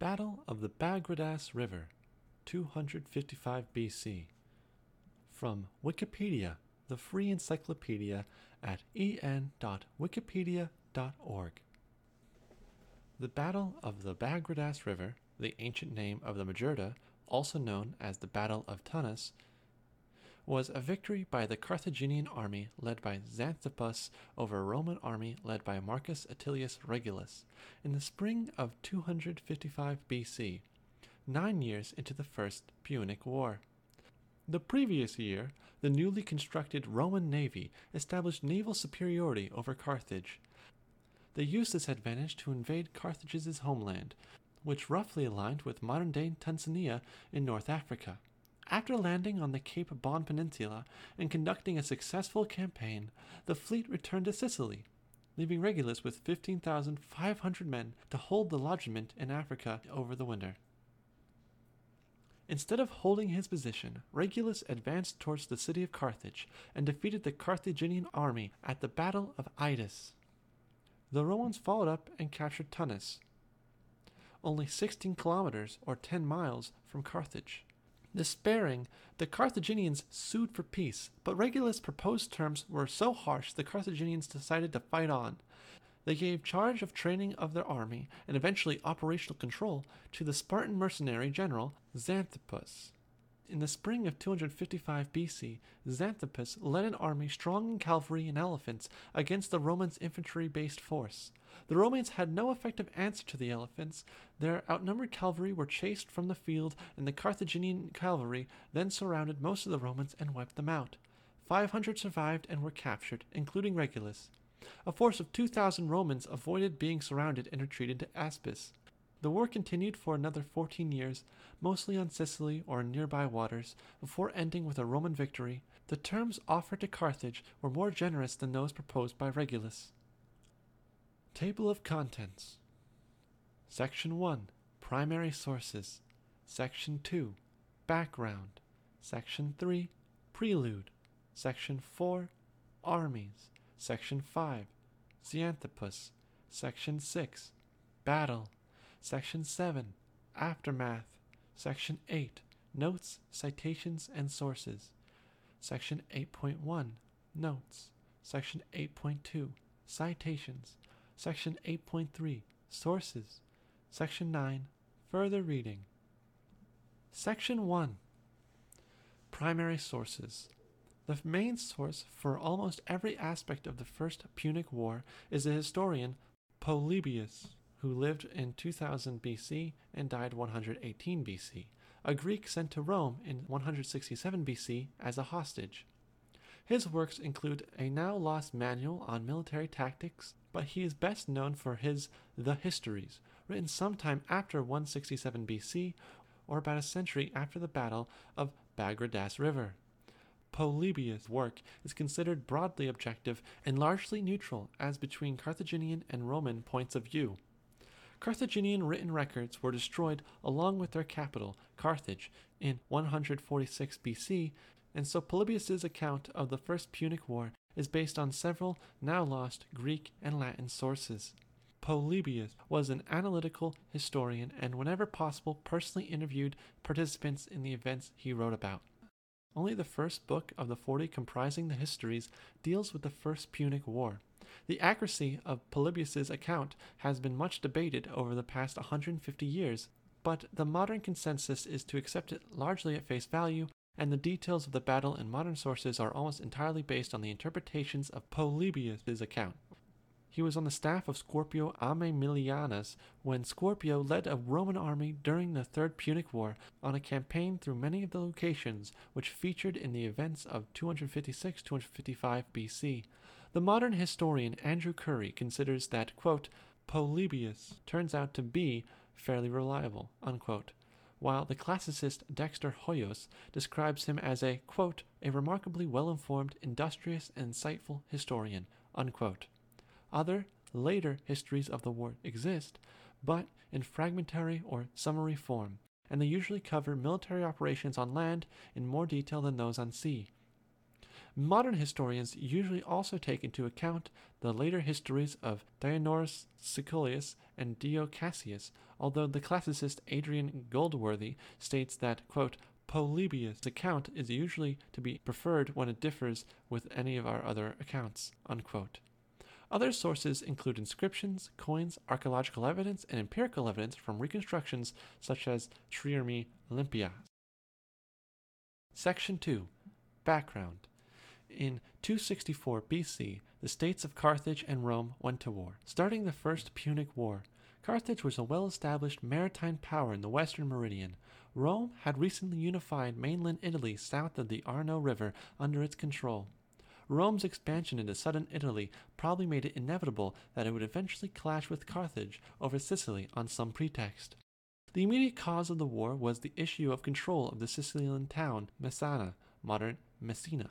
Battle of the Bagradas River, 255 BC. From Wikipedia, the free encyclopedia at en.wikipedia.org. The Battle of the Bagradas River, the ancient name of the Majerta, also known as the Battle of Tunis, was a victory by the Carthaginian army led by Xanthippus over a Roman army led by Marcus Atilius Regulus in the spring of 255 BC, 9 years into the First Punic War. The previous year, the newly constructed Roman navy established naval superiority over Carthage. They used this advantage to invade Carthage's homeland, which roughly aligned with modern-day Tanzania in North Africa. After landing on the Cape Bon Peninsula and conducting a successful campaign, the fleet returned to Sicily, leaving Regulus with 15,500 men to hold the lodgment in Africa over the winter. Instead of holding his position, Regulus advanced towards the city of Carthage and defeated the Carthaginian army at the Battle of Idus. The Romans followed up and captured Tunis, only 16 kilometers or 10 miles from Carthage. Despairing, the Carthaginians sued for peace, but Regulus' proposed terms were so harsh the Carthaginians decided to fight on. They gave charge of training of their army and eventually operational control to the Spartan mercenary general Xanthippus. In the spring of 255 BC, Xanthippus led an army strong in cavalry and elephants against the Romans' infantry-based force. The Romans had no effective answer to the elephants. Their outnumbered cavalry were chased from the field, and the Carthaginian cavalry then surrounded most of the Romans and wiped them out. 500 survived and were captured, including Regulus. A force of 2,000 Romans avoided being surrounded and retreated to Aspis. The war continued for another 14 years, mostly on Sicily or in nearby waters, before ending with a Roman victory. The terms offered to Carthage were more generous than those proposed by Regulus. Table of Contents. Section 1. Primary Sources. Section 2. Background. Section 3. Prelude. Section 4. Armies. Section 5. Xanthippus. Section 6. Battle. Section 7. Aftermath. Section 8. Notes, citations, and sources. Section 8.1. Notes. Section 8.2. Citations. Section 8.3. Sources. Section 9. Further reading. Section 1. Primary sources. The main source for almost every aspect of the First Punic War is the historian Polybius, who lived in 2000 BC and died 118 BC, a Greek sent to Rome in 167 BC as a hostage. His works include a now-lost manual on military tactics, but he is best known for his The Histories, written sometime after 167 BC or about a century after the Battle of Bagradas River. Polybius' work is considered broadly objective and largely neutral as between Carthaginian and Roman points of view. Carthaginian written records were destroyed along with their capital, Carthage, in 146 BC, and so Polybius' account of the First Punic War is based on several now-lost Greek and Latin sources. Polybius was an analytical historian and whenever possible personally interviewed participants in the events he wrote about. Only the first book of the 40 comprising the histories deals with the First Punic War. The accuracy of Polybius' account has been much debated over the past 150 years, but the modern consensus is to accept it largely at face value, and the details of the battle in modern sources are almost entirely based on the interpretations of Polybius' account. He was on the staff of Scorpio Aemilianus when Scorpio led a Roman army during the Third Punic War on a campaign through many of the locations which featured in the events of 256-255 BC. The modern historian Andrew Curry considers that, quote, Polybius turns out to be fairly reliable, unquote, while the classicist Dexter Hoyos describes him as a, quote, a remarkably well-informed, industrious, and insightful historian, unquote. Other, later histories of the war exist, but in fragmentary or summary form, and they usually cover military operations on land in more detail than those on sea. Modern historians usually also take into account the later histories of Diodorus Siculus and Dio Cassius, although the classicist Adrian Goldworthy states that, quote, Polybius' account is usually to be preferred when it differs with any of our other accounts, unquote. Other sources include inscriptions, coins, archaeological evidence, and empirical evidence from reconstructions such as Triarmi Olympia. Section 2. Background. In 264 BC, the states of Carthage and Rome went to war, starting the First Punic War. Carthage was a well-established maritime power in the western meridian. Rome had recently unified mainland Italy south of the Arno River under its control. Rome's expansion into southern Italy probably made it inevitable that it would eventually clash with Carthage over Sicily on some pretext. The immediate cause of the war was the issue of control of the Sicilian town Messana, modern Messina.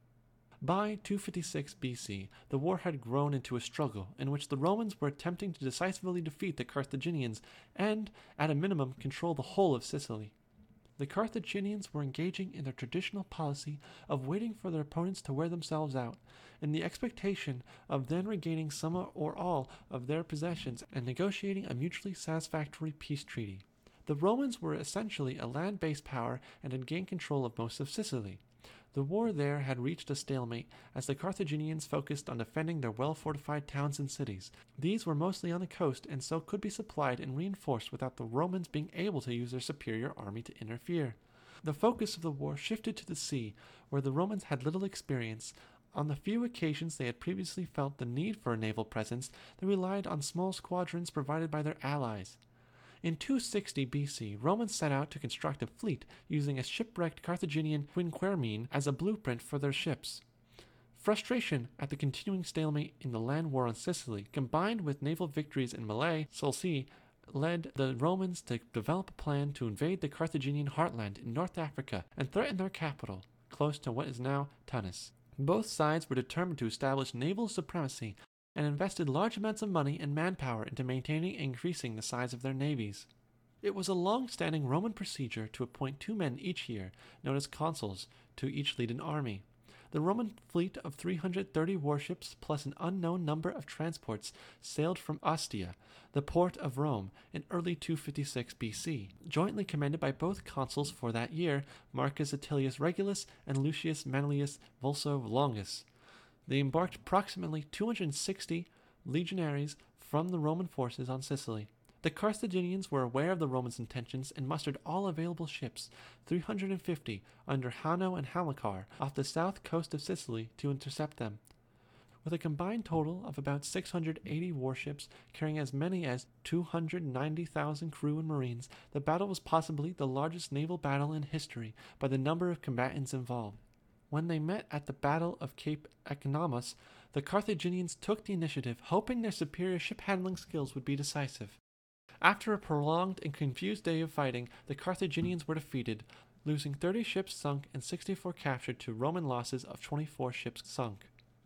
By 256 BC, the war had grown into a struggle in which the Romans were attempting to decisively defeat the Carthaginians and, at a minimum, control the whole of Sicily. The Carthaginians were engaging in their traditional policy of waiting for their opponents to wear themselves out, in the expectation of then regaining some or all of their possessions and negotiating a mutually satisfactory peace treaty. The Romans were essentially a land-based power and had gained control of most of Sicily. The war there had reached a stalemate as the Carthaginians focused on defending their well-fortified towns and cities. These were mostly on the coast and so could be supplied and reinforced without the Romans being able to use their superior army to interfere. The focus of the war shifted to the sea, where the Romans had little experience. On the few occasions they had previously felt the need for a naval presence, they relied on small squadrons provided by their allies. In 260 BC, Romans set out to construct a fleet using a shipwrecked Carthaginian quinquereme as a blueprint for their ships. Frustration at the continuing stalemate in the land war on Sicily, combined with naval victories in Malay, Sulci, led the Romans to develop a plan to invade the Carthaginian heartland in North Africa and threaten their capital, close to what is now Tunis. Both sides were determined to establish naval supremacy and invested large amounts of money and manpower into maintaining and increasing the size of their navies. It was a long-standing Roman procedure to appoint 2 men each year, known as consuls, to each lead an army. The Roman fleet of 330 warships plus an unknown number of transports sailed from Ostia, the port of Rome, in early 256 BC, jointly commanded by both consuls for that year, Marcus Atilius Regulus and Lucius Manlius Vulso Longus. They embarked approximately 260 legionaries from the Roman forces on Sicily. The Carthaginians were aware of the Romans' intentions and mustered all available ships, 350, under Hanno and Hamilcar, off the south coast of Sicily to intercept them. With a combined total of about 680 warships carrying as many as 290,000 crew and marines, the battle was possibly the largest naval battle in history by the number of combatants involved. When they met at the Battle of Cape Economos, the Carthaginians took the initiative, hoping their superior ship-handling skills would be decisive. After a prolonged and confused day of fighting, the Carthaginians were defeated, losing 30 ships sunk and 64 captured to Roman losses of 24 ships sunk.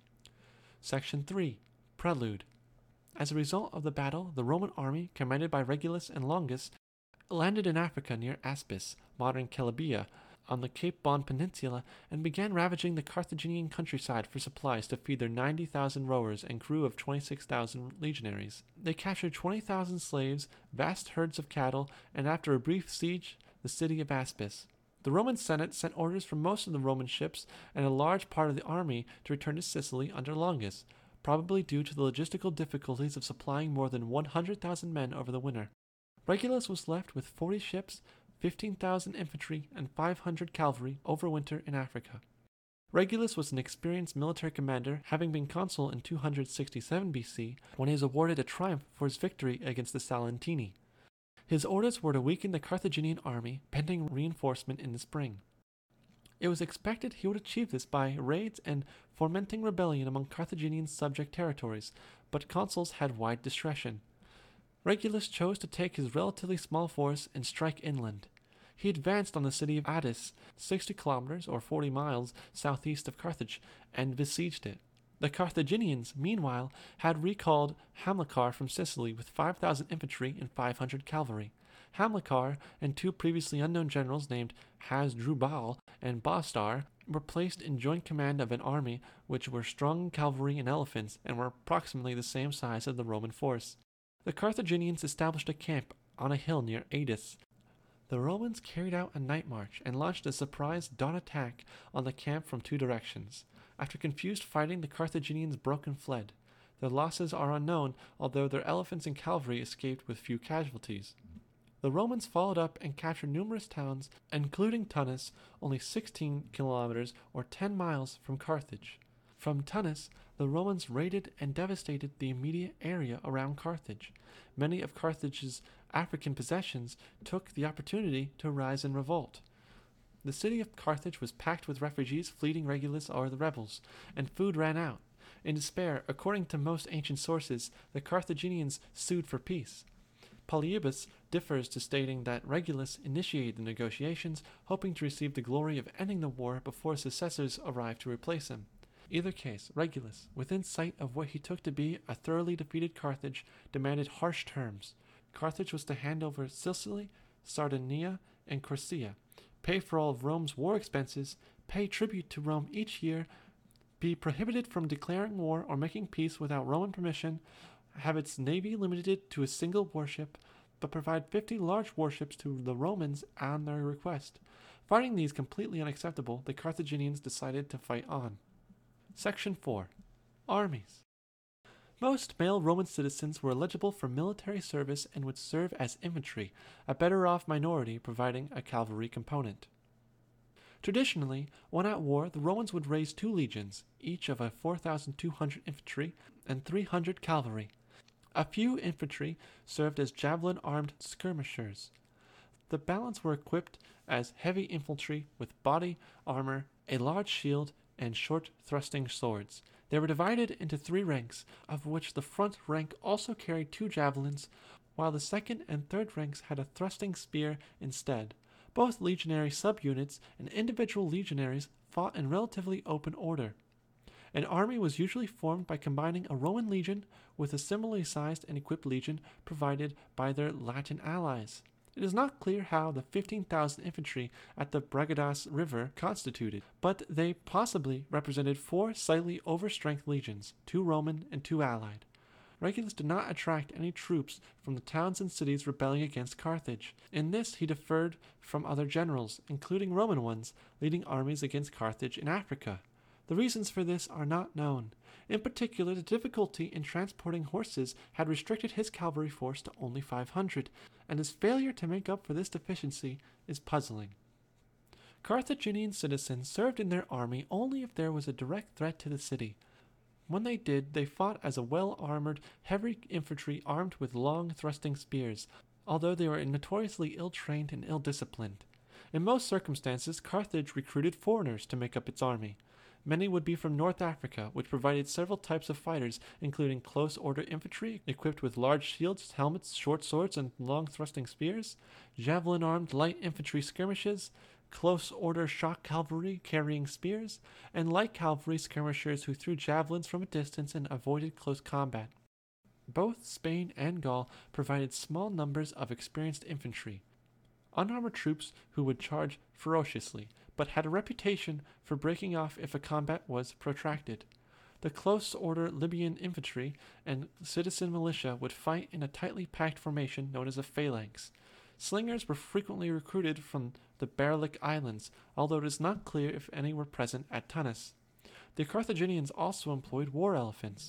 Section 3. Prelude. As a result of the battle, the Roman army, commanded by Regulus and Longus, landed in Africa near Aspis, modern Calabria, on the Cape Bon Peninsula and began ravaging the Carthaginian countryside for supplies to feed their 90,000 rowers and crew of 26,000 legionaries. They captured 20,000 slaves, vast herds of cattle, and after a brief siege, the city of Aspis. The Roman Senate sent orders for most of the Roman ships and a large part of the army to return to Sicily under Longus, probably due to the logistical difficulties of supplying more than 100,000 men over the winter. Regulus was left with 40 ships, 15,000 infantry, and 500 cavalry overwinter in Africa. Regulus was an experienced military commander, having been consul in 267 BC when he was awarded a triumph for his victory against the Salentini. His orders were to weaken the Carthaginian army, pending reinforcement in the spring. It was expected he would achieve this by raids and fomenting rebellion among Carthaginian subject territories, but consuls had wide discretion. Regulus chose to take his relatively small force and strike inland. He advanced on the city of Addis, 60 kilometers or 40 miles southeast of Carthage, and besieged it. The Carthaginians, meanwhile, had recalled Hamilcar from Sicily with 5,000 infantry and 500 cavalry. Hamilcar and 2 previously unknown generals named Hasdrubal and Bostar were placed in joint command of an army which were strong in cavalry and elephants and were approximately the same size as the Roman force. The Carthaginians established a camp on a hill near Adis. The Romans carried out a night march and launched a surprise dawn attack on the camp from two directions. After confused fighting, the Carthaginians broke and fled. Their losses are unknown, although their elephants and cavalry escaped with few casualties. The Romans followed up and captured numerous towns, including Tunis, only 16 kilometers or 10 miles from Carthage. From Tunis, the Romans raided and devastated the immediate area around Carthage. Many of Carthage's African possessions took the opportunity to rise in revolt. The city of Carthage was packed with refugees fleeing Regulus or the rebels, and food ran out. In despair, according to most ancient sources, the Carthaginians sued for peace. Polybius differs to stating that Regulus initiated the negotiations, hoping to receive the glory of ending the war before successors arrived to replace him. Either case, Regulus, within sight of what he took to be a thoroughly defeated Carthage, demanded harsh terms. Carthage was to hand over Sicily, Sardinia, and Corsia, pay for all of Rome's war expenses, pay tribute to Rome each year, be prohibited from declaring war or making peace without Roman permission, have its navy limited to a single warship, but provide 50 large warships to the Romans on their request. Finding these completely unacceptable, the Carthaginians decided to fight on. Section 4. Armies. Most male Roman citizens were eligible for military service and would serve as infantry, a better-off minority providing a cavalry component. Traditionally, when at war, the Romans would raise 2 legions, each of 4,200 infantry and 300 cavalry. A few infantry served as javelin-armed skirmishers. The balance were equipped as heavy infantry with body armor, a large shield, and short thrusting swords. They were divided into 3 ranks, of which the front rank also carried 2 javelins, while the second and third ranks had a thrusting spear instead. Both legionary subunits and individual legionaries fought in relatively open order. An army was usually formed by combining a Roman legion with a similarly sized and equipped legion provided by their Latin allies. It is not clear how the 15,000 infantry at the Bragadas River constituted, but they possibly represented 4 slightly overstrength legions, 2 Roman and 2 allied. Regulus did not attract any troops from the towns and cities rebelling against Carthage. In this he differed from other generals, including Roman ones, leading armies against Carthage in Africa. The reasons for this are not known. In particular, the difficulty in transporting horses had restricted his cavalry force to only 500, and his failure to make up for this deficiency is puzzling. Carthaginian citizens served in their army only if there was a direct threat to the city. When they did, they fought as a well-armored, heavy infantry armed with long, thrusting spears, although they were notoriously ill-trained and ill-disciplined. In most circumstances, Carthage recruited foreigners to make up its army. Many would be from North Africa, which provided several types of fighters, including close-order infantry equipped with large shields, helmets, short swords, and long-thrusting spears, javelin-armed light infantry skirmishes, close-order shock cavalry carrying spears, and light cavalry skirmishers who threw javelins from a distance and avoided close combat. Both Spain and Gaul provided small numbers of experienced infantry, unarmored troops who would charge ferociously, but had a reputation for breaking off if a combat was protracted. The close-order Libyan infantry and citizen militia would fight in a tightly packed formation known as a phalanx. Slingers were frequently recruited from the Balearic Islands, although it is not clear if any were present at Tunis. The Carthaginians also employed war elephants.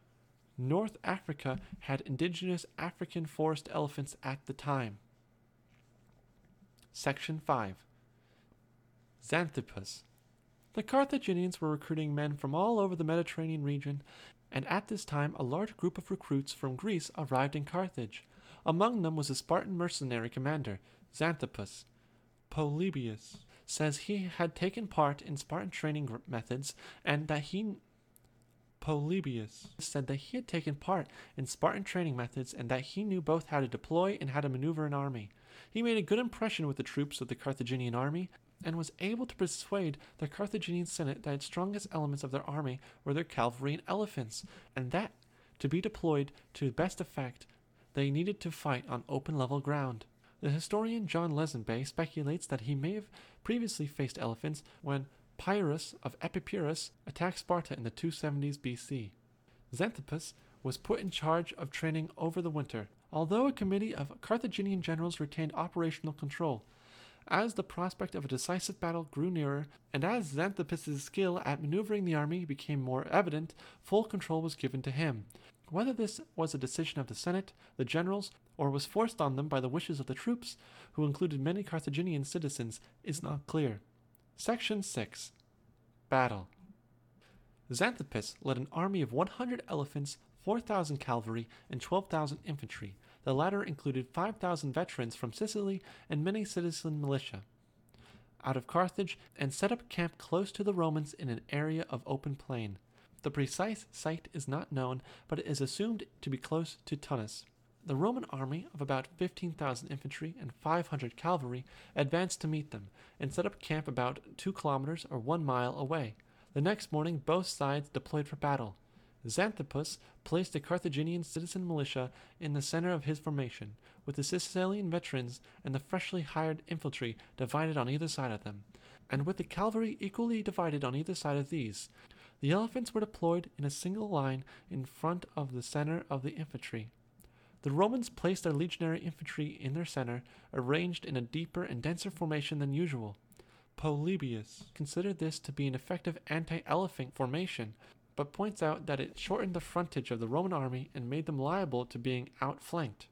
North Africa had indigenous African forest elephants at the time. Section 5. Xanthippus. The Carthaginians were recruiting men from all over the Mediterranean region, and at this time a large group of recruits from Greece arrived in Carthage. Among them was a Spartan mercenary commander, Xanthippus. Polybius says he had taken part in Spartan training methods and that he knew both how to deploy and how to maneuver an army. He made a good impression with the troops of the Carthaginian army and was able to persuade the Carthaginian Senate that its strongest elements of their army were their cavalry and elephants, and that, to be deployed to best effect, they needed to fight on open level ground. The historian John Lesenbay speculates that he may have previously faced elephants when Pyrrhus of Epipurus attacked Sparta in the 270s BC. Xanthippus was put in charge of training over the winter, although a committee of Carthaginian generals retained operational control. As the prospect of a decisive battle grew nearer, and as Xanthippus' skill at maneuvering the army became more evident, full control was given to him. Whether this was a decision of the Senate, the generals, or was forced on them by the wishes of the troops, who included many Carthaginian citizens, is not clear. Section 6. Battle. Xanthippus led an army of 100 elephants, 4,000 cavalry, and 12,000 infantry. The latter included 5,000 veterans from Sicily and many citizen militia out of Carthage, and set up camp close to the Romans in an area of open plain. The precise site is not known, but it is assumed to be close to Tunis. The Roman army of about 15,000 infantry and 500 cavalry advanced to meet them, and set up camp about 2 kilometers or 1 mile away. The next morning both sides deployed for battle. Xanthippus placed the Carthaginian citizen militia in the center of his formation, with the Sicilian veterans and the freshly hired infantry divided on either side of them, and with the cavalry equally divided on either side of these. The elephants were deployed in a single line in front of the center of the infantry. The Romans placed their legionary infantry in their center, arranged in a deeper and denser formation than usual. Polybius considered this to be an effective anti-elephant formation, but points out that it shortened the frontage of the Roman army and made them liable to being outflanked.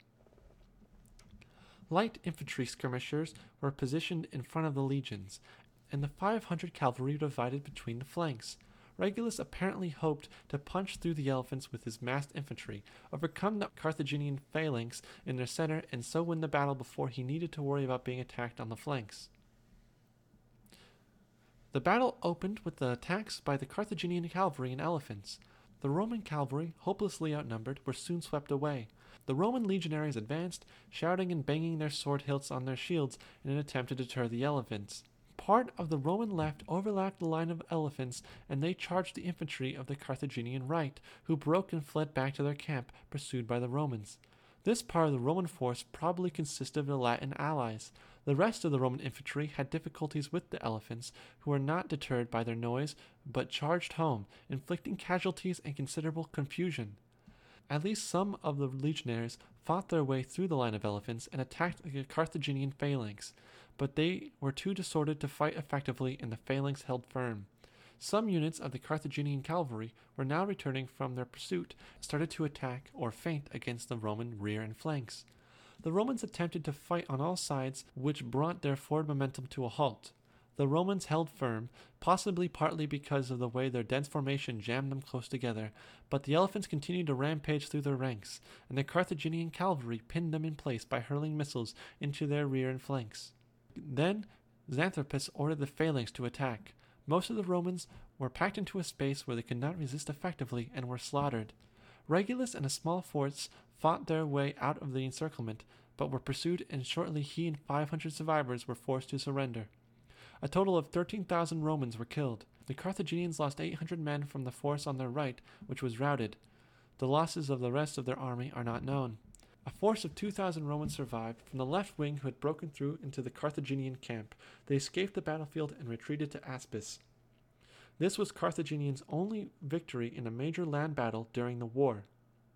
Light infantry skirmishers were positioned in front of the legions, and the 500 cavalry divided between the flanks. Regulus apparently hoped to punch through the elephants with his massed infantry, overcome the Carthaginian phalanx in their center, and so win the battle before he needed to worry about being attacked on the flanks. The battle opened with the attacks by the Carthaginian cavalry and elephants. The Roman cavalry, hopelessly outnumbered, were soon swept away. The Roman legionaries advanced, shouting and banging their sword hilts on their shields in an attempt to deter the elephants. Part of the Roman left overlapped the line of elephants, and they charged the infantry of the Carthaginian right, who broke and fled back to their camp, pursued by the Romans. This part of the Roman force probably consisted of the Latin allies. The rest of the Roman infantry had difficulties with the elephants, who were not deterred by their noise, but charged home, inflicting casualties and considerable confusion. At least some of the legionaries fought their way through the line of elephants and attacked the Carthaginian phalanx, but they were too disordered to fight effectively, and the phalanx held firm. Some units of the Carthaginian cavalry were now returning from their pursuit and started to attack or feint against the Roman rear and flanks. The Romans attempted to fight on all sides, which brought their forward momentum to a halt. The Romans held firm, possibly partly because of the way their dense formation jammed them close together, but the elephants continued to rampage through their ranks, and the Carthaginian cavalry pinned them in place by hurling missiles into their rear and flanks. Then Xanthippus ordered the phalanx to attack. Most of the Romans were packed into a space where they could not resist effectively and were slaughtered. Regulus and a small force fought their way out of the encirclement, but were pursued, and shortly he and 500 survivors were forced to surrender. A total of 13,000 Romans were killed. The Carthaginians lost 800 men from the force on their right, which was routed. The losses of the rest of their army are not known. A force of 2,000 Romans survived from the left wing who had broken through into the Carthaginian camp. They escaped the battlefield and retreated to Aspis. This was Carthaginians' only victory in a major land battle during the war.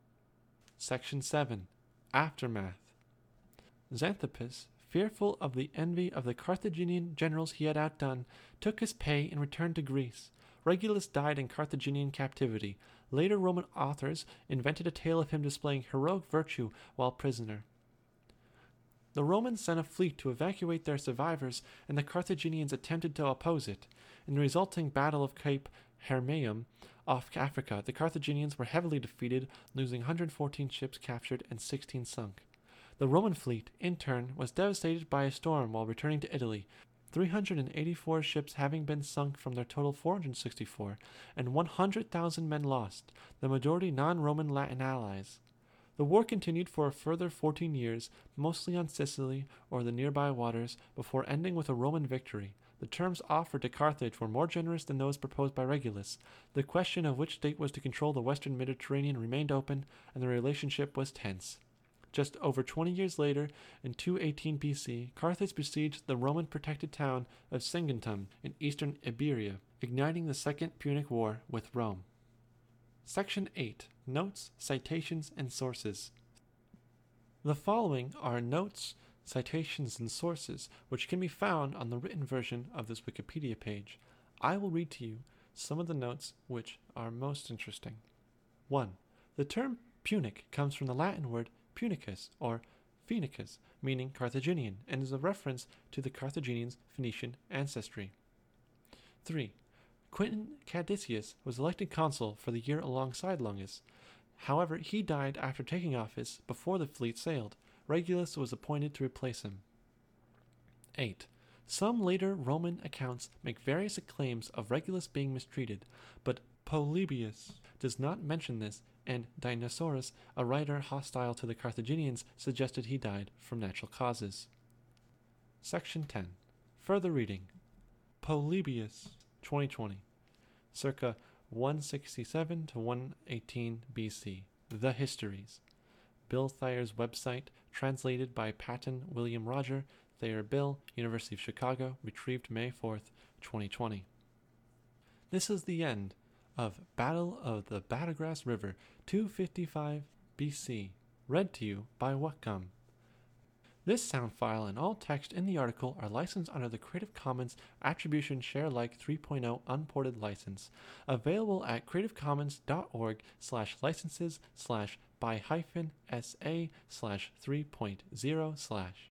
Section 7. Aftermath. Xanthippus, fearful of the envy of the Carthaginian generals he had outdone, took his pay and returned to Greece. Regulus died in Carthaginian captivity. Later Roman authors invented a tale of him displaying heroic virtue while prisoner. The Romans sent a fleet to evacuate their survivors, and the Carthaginians attempted to oppose it. In the resulting Battle of Cape Hermaeum off Africa, the Carthaginians were heavily defeated, losing 114 ships captured and 16 sunk. The Roman fleet, in turn, was devastated by a storm while returning to Italy, 384 ships having been sunk from their total 464, and 100,000 men lost, the majority non-Roman Latin allies. The war continued for a further 14 years, mostly on Sicily or the nearby waters, before ending with a Roman victory. The terms offered to Carthage were more generous than those proposed by Regulus. The question of which state was to control the western Mediterranean remained open, and the relationship was tense. Just over 20 years later, in 218 BC, Carthage besieged the Roman-protected town of Saguntum in eastern Iberia, igniting the Second Punic War with Rome. Section 8. Notes, Citations, and Sources. The following are notes, citations, and sources which can be found on the written version of this Wikipedia page. I will read to you some of the notes which are most interesting. 1. The term Punic comes from the Latin word Punicus or Phoenicus, meaning Carthaginian, and is a reference to the Carthaginians' Phoenician ancestry. 3. Quintin Cadicius was elected consul for the year alongside Longus. However, he died after taking office before the fleet sailed. Regulus was appointed to replace him. 8. Some later Roman accounts make various claims of Regulus being mistreated, but Polybius does not mention this, and Dionysius, a writer hostile to the Carthaginians, suggested he died from natural causes. Section 10. Further reading. Polybius, 2020. Circa 167 to 118 BC. The Histories. Bill Thayer's website, translated by Patton William Roger, Thayer Bill, University of Chicago, retrieved May 4th, 2020. This is the end of Battle of the Badagrass River, 255 BC, read to you by Whatgum. This sound file and all text in the article are licensed under the Creative Commons Attribution Share Alike 3.0 Unported license, available at creativecommons.org/licenses/by-sa/3.0/